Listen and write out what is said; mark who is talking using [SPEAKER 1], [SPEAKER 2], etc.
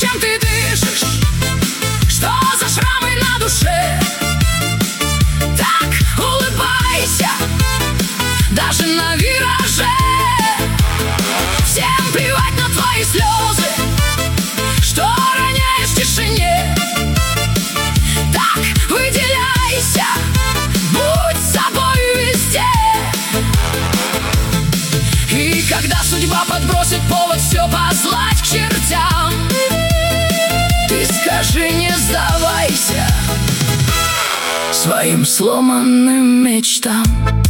[SPEAKER 1] чем ты дышишь? Что за шрамы на душе? Так улыбайся, даже на вираже. Всем плевать на твои слезы, что роняешь в тишине. Так выделяйся, будь собой везде. И когда судьба подбросит повод все послать к чертям, ты скажи, не сдавайся своим сломанным мечтам.